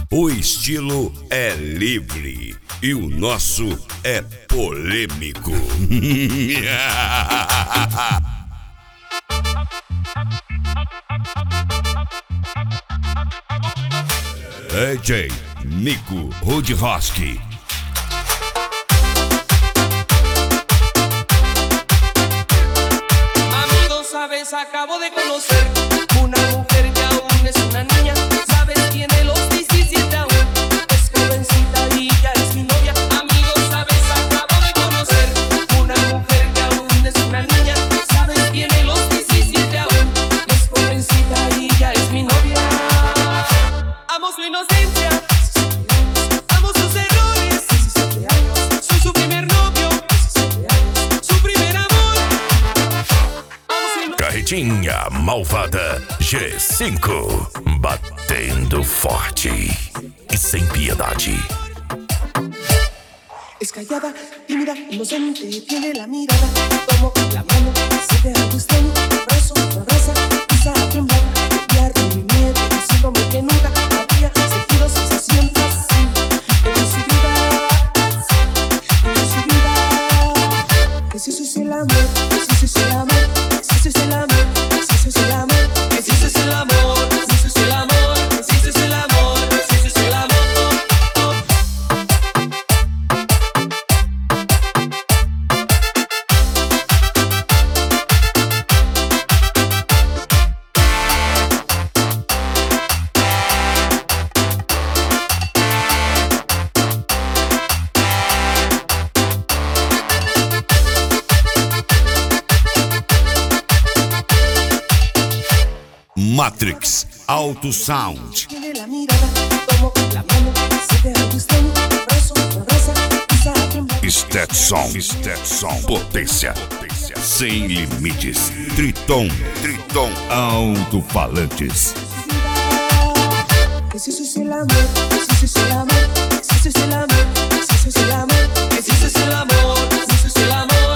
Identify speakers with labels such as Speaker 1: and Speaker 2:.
Speaker 1: O estilo é livre e o nosso é polêmico. DJ Nico Rudroski.
Speaker 2: Amigos, sabes, acabo de conocer una mujer que aún es una niña. Sabes, tiene los 17 aún, es jovencita y ya es mi novia. Amigos, sabes, acabo de conocer una mujer que aún es una niña. Sabes, tiene los 17 aún, es jovencita y ya es mi novia. Amo su inocencia, amo sus errores. 17 años, soy su primer novio. 17 años, su primer amor.
Speaker 1: Carretinha malvada G5, batendo forte e sem piedade.
Speaker 2: Es callada, tímida, inocente, tiene la mirada. Tomo la mano, se te gusta, abrazo, me abraza, empieza a temblar. Pierde mi miedo, diciéndome que nunca había sentido sensación así en su vida, en su vida. Que si eso es el amor, que si eso es el amor, que si eso es el amor, que si eso es el amor, que si eso es el amor, que si eso es el amor, que si eso es el amor, que si eso es el amor.
Speaker 1: Matrix Auto Sound.
Speaker 2: Tiene la mirada, tomo la mano, se te gusta, abrazo, me abraza, empieza a temblar.
Speaker 1: Stetson, potência sem limites. Triton, alto-falantes.
Speaker 2: Que si eso es el amor, que si eso es el amor, que si eso es el amor, que si eso es el amor, que si eso es el amor, que si eso es el amor.